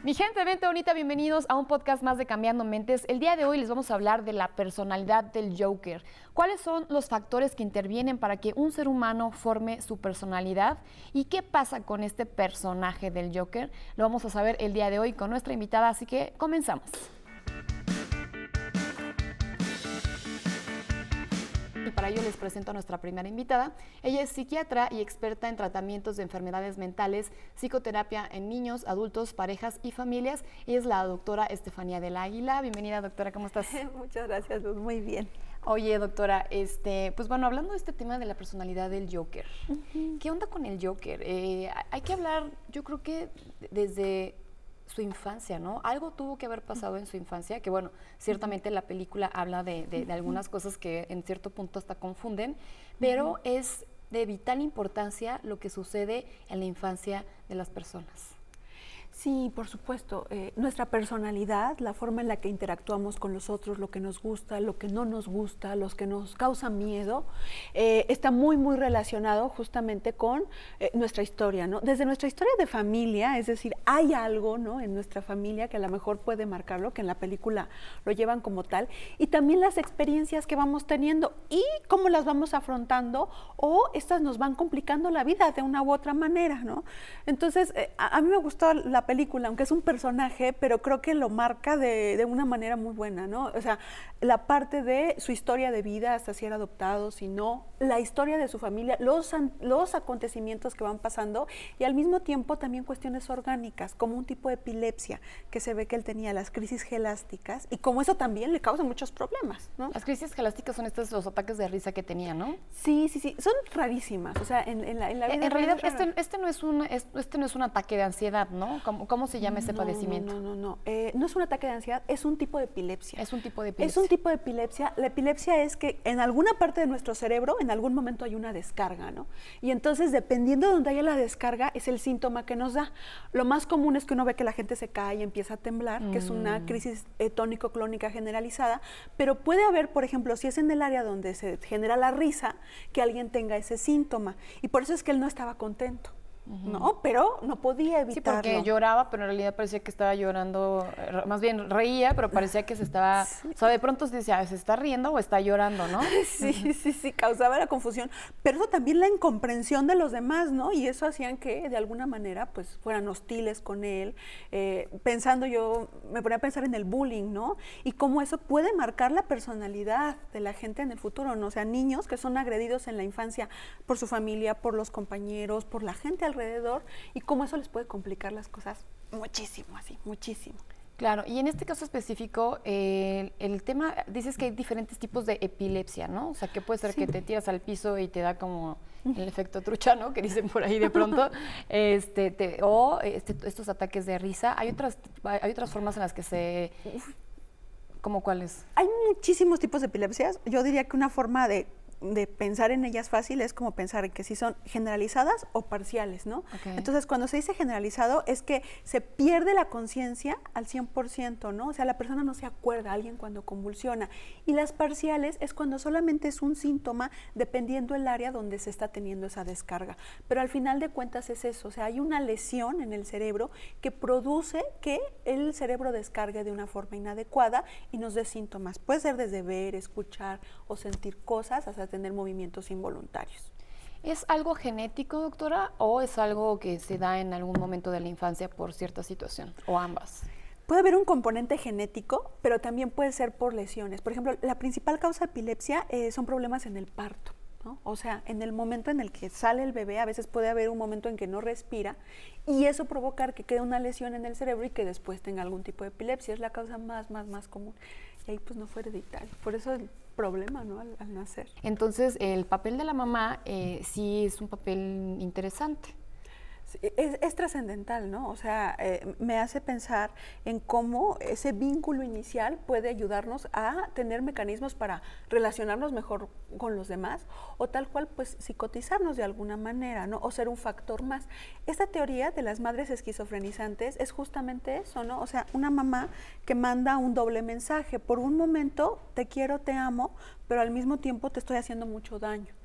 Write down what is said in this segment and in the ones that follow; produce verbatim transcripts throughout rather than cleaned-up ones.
Mi gente, vente bonita, bienvenidos a un podcast más de Cambiando Mentes. El día de hoy les vamos a hablar de la personalidad del Joker. ¿Cuáles son los factores que intervienen para que un ser humano forme su personalidad? ¿Y qué pasa con este personaje del Joker? Lo vamos a saber el día de hoy con nuestra invitada, así que comenzamos. Y para ello les presento a nuestra primera invitada. Ella es psiquiatra y experta en tratamientos de enfermedades mentales, psicoterapia en niños, adultos, parejas y familias. Ella es la doctora Estefanía del Águila. Bienvenida, doctora, ¿cómo estás? Muchas gracias, Luz, muy bien. Oye, doctora, este, pues bueno, hablando de este tema de la personalidad del Joker, uh-huh. ¿Qué onda con el Joker? Eh, hay que hablar, yo creo que desde su infancia, ¿no? Algo tuvo que haber pasado en su infancia, que bueno, ciertamente la película habla de, de, de algunas cosas que en cierto punto hasta confunden, pero uh-huh. es de vital importancia lo que sucede en la infancia de las personas. Sí, por supuesto. Eh, nuestra personalidad, la forma en la que interactuamos con los otros, lo que nos gusta, lo que no nos gusta, los que nos causa miedo, eh, está muy, muy relacionado justamente con eh, nuestra historia, ¿no? Desde nuestra historia de familia, es decir, hay algo, ¿no?, en nuestra familia que a lo mejor puede marcarlo, que en la película lo llevan como tal, y también las experiencias que vamos teniendo y cómo las vamos afrontando, o estas nos van complicando la vida de una u otra manera, ¿no? Entonces, eh, a, a mí me gustó la película, aunque es un personaje, pero creo que lo marca de, de una manera muy buena, ¿no? O sea, la parte de su historia de vida, hasta si era adoptado, si no, la historia de su familia, los, los acontecimientos que van pasando y al mismo tiempo también cuestiones orgánicas, como un tipo de epilepsia que se ve que él tenía, las crisis gelásticas, y como eso también le causa muchos problemas, ¿no? Las crisis gelásticas son estos los ataques de risa que tenía, ¿no? Sí, sí, sí, son rarísimas, o sea, en, en la, en la vida En realidad, este, este, no es un, este no es un ataque de ansiedad, ¿no? ¿Cómo, cómo se llama ese no, padecimiento? No, no, no, no. Eh, no es un ataque de ansiedad, es un tipo de epilepsia. Es un tipo de epilepsia. Es un tipo de epilepsia. La epilepsia es que en alguna parte de nuestro cerebro, en algún momento hay una descarga, ¿no? Y entonces, dependiendo de donde haya la descarga, es el síntoma que nos da. Lo más común es que uno ve que la gente se cae y empieza a temblar, mm. que es una crisis eh, tónico-clónica generalizada, pero puede haber, por ejemplo, si es en el área donde se genera la risa, que alguien tenga ese síntoma. Y por eso es que él no estaba contento. Uh-huh. No, pero no podía evitarlo. Sí, porque lloraba, pero en realidad parecía que estaba llorando, más bien reía, pero parecía que se estaba, sí. O sea, de pronto se decía, ¿se está riendo o está llorando, no? Sí, uh-huh. sí, sí, causaba la confusión, pero eso también la incomprensión de los demás, ¿no? Y eso hacían que de alguna manera, pues, fueran hostiles con él, eh, pensando yo, me ponía a pensar en el bullying, ¿no? Y cómo eso puede marcar la personalidad de la gente en el futuro, ¿no? O sea, niños que son agredidos en la infancia por su familia, por los compañeros, por la gente alrededor, y cómo eso les puede complicar las cosas muchísimo, así, muchísimo. Claro, y en este caso específico, eh, el tema, dices que hay diferentes tipos de epilepsia, ¿no? O sea, que puede ser sí. que te tiras al piso y te da como el efecto trucha, ¿no? Que dicen por ahí de pronto, este, te, o este, estos ataques de risa. Hay otras, hay otras formas en las que se... ¿Cómo cuáles? Hay muchísimos tipos de epilepsias. Yo diría que una forma de de pensar en ellas fácil es como pensar en que si son generalizadas o parciales, ¿no? Okay. Entonces, cuando se dice generalizado es que se pierde la conciencia al cien por ciento, ¿no? O sea, la persona no se acuerda, alguien cuando convulsiona. Y las parciales es cuando solamente es un síntoma dependiendo el área donde se está teniendo esa descarga. Pero al final de cuentas es eso, o sea, hay una lesión en el cerebro que produce que el cerebro descargue de una forma inadecuada y nos dé síntomas. Puede ser desde ver, escuchar o sentir cosas hasta tener movimientos involuntarios. ¿Es algo genético, doctora, o es algo que se da en algún momento de la infancia por cierta situación, o ambas? Puede haber un componente genético, pero también puede ser por lesiones. Por ejemplo, la principal causa de epilepsia eh, son problemas en el parto, ¿no? O sea, en el momento en el que sale el bebé, a veces puede haber un momento en que no respira y eso provocar que quede una lesión en el cerebro y que después tenga algún tipo de epilepsia. Es la causa más, más, más común. Y ahí pues no fue hereditario. Por eso el problema, ¿no? Al, al nacer. Entonces, el papel de la mamá eh, sí es un papel interesante. Es, es trascendental, ¿no? O sea, eh, me hace pensar en cómo ese vínculo inicial puede ayudarnos a tener mecanismos para relacionarnos mejor con los demás o tal cual, pues, psicotizarnos de alguna manera, ¿no? O ser un factor más. Esta teoría de las madres esquizofrenizantes es justamente eso, ¿no? O sea, una mamá que manda un doble mensaje. Por un momento, te quiero, te amo, pero al mismo tiempo te estoy haciendo mucho daño.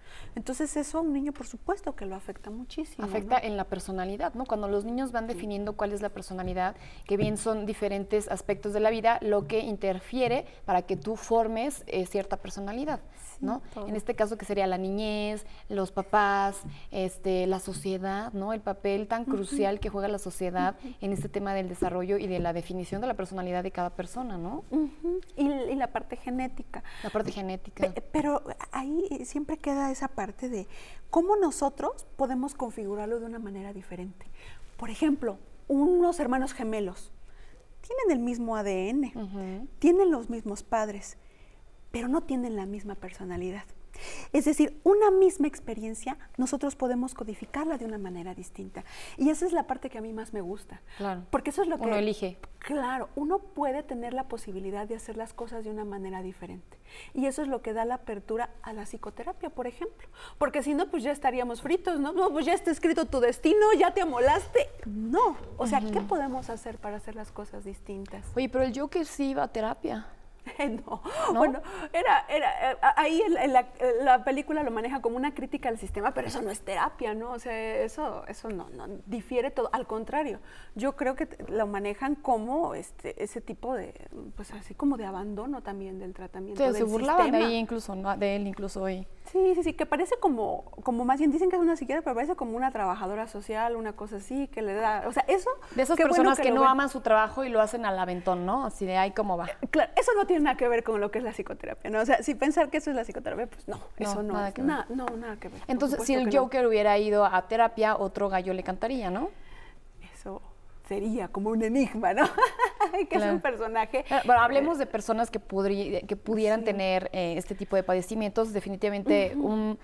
Entonces eso a un niño por supuesto que lo afecta muchísimo. Afecta, ¿no? en la personalidad, ¿no? Cuando los niños van definiendo cuál es la personalidad, que bien son diferentes aspectos de la vida, lo que interfiere para que tú formes eh, cierta personalidad, Sí, ¿no? todo. En este caso que sería la niñez, los papás, este, la sociedad, ¿no? El papel tan crucial que juega la sociedad en este tema del desarrollo y de la definición de la personalidad de cada persona, ¿no? Uh-huh. y, y la parte genética. La parte genética. Pe- pero ahí siempre queda esa parte de cómo nosotros podemos configurarlo de una manera diferente. Por ejemplo, unos hermanos gemelos tienen el mismo A D N, Uh-huh. tienen los mismos padres, pero no tienen la misma personalidad. Es decir, una misma experiencia, nosotros podemos codificarla de una manera distinta. Y esa es la parte que a mí más me gusta. Claro. Porque eso es lo que... Uno elige. Claro, uno puede tener la posibilidad de hacer las cosas de una manera diferente. Y eso es lo que da la apertura a la psicoterapia, por ejemplo. Porque si no, pues ya estaríamos fritos, ¿no? No, pues ya está escrito tu destino, ya te amolaste. No. O sea, uh-huh. ¿qué podemos hacer para hacer las cosas distintas? Oye, pero el Joker sí iba a terapia. No. no, bueno, era, era, ahí en la, en la, la película lo maneja como una crítica al sistema, pero eso no es terapia, ¿no? O sea, eso, eso no, no difiere todo, al contrario, yo creo que lo manejan como este, ese tipo de, pues así como de abandono también del tratamiento. Sí, del se burlaban sistema. de ella incluso, ¿no? De él incluso hoy. Sí, sí, sí, que parece como, como más bien dicen que es una psiquiatra, pero parece como una trabajadora social, una cosa así, que le da, o sea, eso... De esas personas bueno que, que no ven. aman su trabajo y lo hacen al aventón, ¿no? Así de, ay, ¿cómo va? Claro, eso no tiene nada que ver con lo que es la psicoterapia, ¿no? O sea, si pensar que eso es la psicoterapia, pues no, No, eso no nada es, que ver. na, no, nada que ver. Entonces, si el que Joker no. hubiera ido a terapia, otro gallo le cantaría, ¿no? Eso sería como un enigma, ¿no? que Claro. es un personaje... Claro, bueno, hablemos de personas que, podrí, que pudieran Sí. tener eh, este tipo de padecimientos, definitivamente uh-huh. un...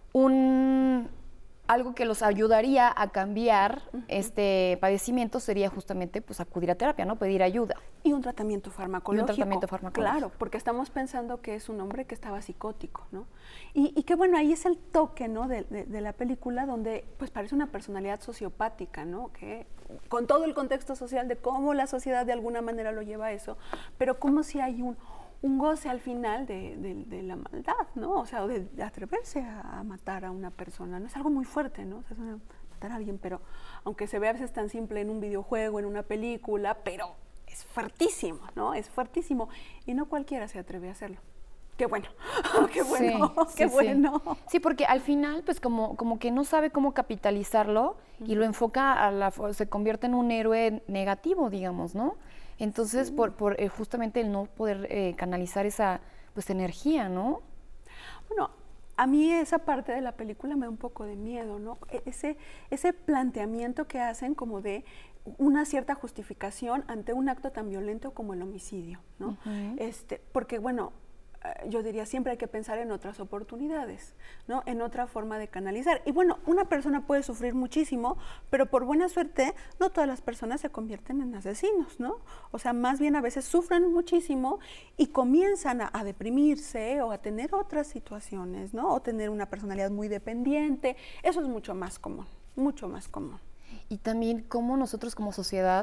un algo que los ayudaría a cambiar uh-huh. este padecimiento sería justamente pues acudir a terapia, ¿no? Pedir ayuda. Y un tratamiento farmacológico. Y un tratamiento farmacológico. Claro, porque estamos pensando que es un hombre que estaba psicótico, ¿no? Y, y que bueno, ahí es el toque, ¿no? De, de, de la película donde pues parece una personalidad sociopática, ¿no? Que con todo el contexto social de cómo la sociedad de alguna manera lo lleva a eso, pero como si hay un... un goce al final de, de, de la maldad, ¿no? O sea, de, de atreverse a, a matar a una persona, ¿no? Es algo muy fuerte, ¿no? O sea, es una, matar a alguien, pero aunque se vea a veces tan simple en un videojuego, en una película, pero es fuertísimo, ¿no? Es fuertísimo. Y no cualquiera se atreve a hacerlo. Qué bueno, qué bueno, sí, qué sí, bueno. Sí. sí, porque al final, pues como, como que no sabe cómo capitalizarlo uh-huh. y lo enfoca, a la, se convierte en un héroe negativo, digamos, ¿no? Entonces, sí. por, por eh, justamente el no poder eh, canalizar esa pues energía, ¿no? Bueno, a mí esa parte de la película me da un poco de miedo, ¿no? Ese, ese planteamiento que hacen como de una cierta justificación ante un acto tan violento como el homicidio, ¿no? Uh-huh. Este, porque, bueno, yo diría siempre hay que pensar en otras oportunidades, ¿no? En otra forma de canalizar. Y bueno, una persona puede sufrir muchísimo, pero por buena suerte no todas las personas se convierten en asesinos, ¿no? O sea, más bien a veces sufren muchísimo y comienzan a, a deprimirse o a tener otras situaciones, ¿no? O tener una personalidad muy dependiente. Eso es mucho más común, mucho más común. Y también cómo nosotros como sociedad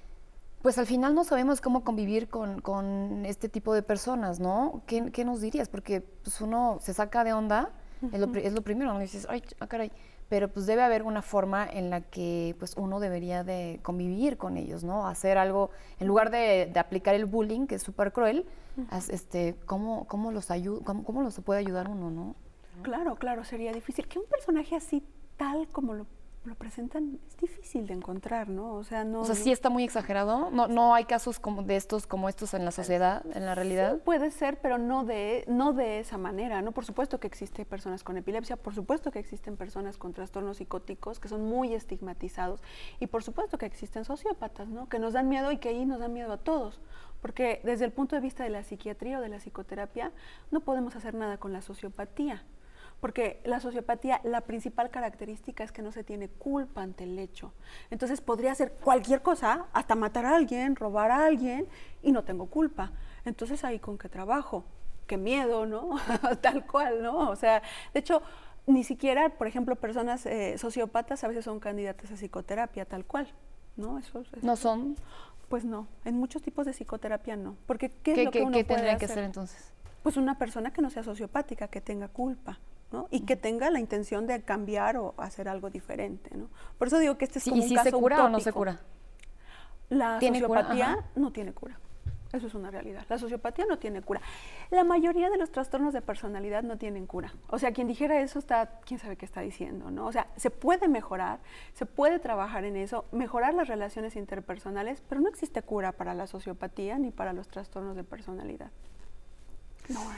pues al final no sabemos cómo convivir con, con este tipo de personas, ¿no? ¿Qué, qué nos dirías? Porque pues uno se saca de onda, uh-huh. es, lo, es lo primero, ¿no? Dices, ay, ah, caray, pero pues debe haber una forma en la que pues uno debería de convivir con ellos, ¿no? Hacer algo, en lugar de, de aplicar el bullying, que es súper cruel, uh-huh. as, este, ¿cómo, cómo, los ayu- cómo, ¿cómo los puede ayudar uno, no? Claro, claro, sería difícil. Que un personaje así, tal como lo lo presentan, es difícil de encontrar, ¿no? O sea, no... O sea, sí está muy exagerado. No, no hay casos como de estos, como estos en la sociedad, en la realidad. Sí, puede ser, pero no de, no de esa manera, ¿no? Por supuesto que existen personas con epilepsia, por supuesto que existen personas con trastornos psicóticos que son muy estigmatizados y por supuesto que existen sociópatas, ¿no? Que nos dan miedo y que ahí nos dan miedo a todos. Porque desde el punto de vista de la psiquiatría o de la psicoterapia, no podemos hacer nada con la sociopatía. Porque la sociopatía, la principal característica es que no se tiene culpa ante el hecho. Entonces podría hacer cualquier cosa, hasta matar a alguien, robar a alguien, y no tengo culpa. Entonces ahí con qué trabajo, qué miedo, ¿no? Tal cual, ¿no? O sea, de hecho, ni siquiera, por ejemplo, personas eh, sociópatas a veces son candidatas a psicoterapia, tal cual, ¿no? Eso, eso, ¿No son? Pues no, en muchos tipos de psicoterapia no. Porque ¿qué es ¿Qué, lo que qué, uno ¿qué puede tendría hacer? que hacer entonces? Pues una persona que no sea sociopática, que tenga culpa. ¿no? Y que tenga la intención de cambiar o hacer algo diferente, ¿no? Por eso digo que este es Sí, como ¿y un si caso se cura utópico. o no se cura? La ¿Tiene cura? sociopatía Ajá. no tiene cura. Eso es una realidad. La sociopatía no tiene cura. La mayoría de los trastornos de personalidad no tienen cura. O sea, quien dijera eso está, quién sabe qué está diciendo, ¿no? O sea, se puede mejorar, se puede trabajar en eso, mejorar las relaciones interpersonales, pero no existe cura para la sociopatía ni para los trastornos de personalidad. No hay.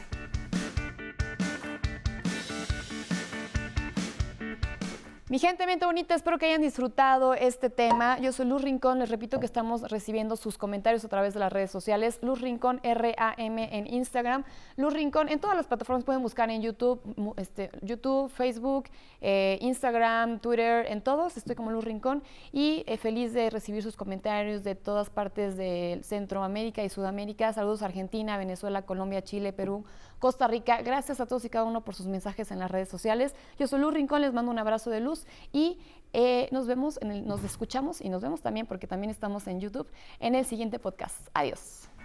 Mi gente, mente bonita, espero que hayan disfrutado este tema. Yo soy Luz Rincón, les repito que estamos recibiendo sus comentarios a través de las redes sociales. Luz Rincón, R A M en Instagram. Luz Rincón, en todas las plataformas pueden buscar en YouTube, este, YouTube, Facebook, eh, Instagram, Twitter, en todos estoy como Luz Rincón y eh, feliz de recibir sus comentarios de todas partes de Centroamérica y Sudamérica. Saludos a Argentina, Venezuela, Colombia, Chile, Perú, Costa Rica. Gracias a todos y cada uno por sus mensajes en las redes sociales. Yo soy Luz Rincón, les mando un abrazo de luz y eh, nos vemos, en el, nos escuchamos y nos vemos también porque también estamos en YouTube en el siguiente podcast. Adiós.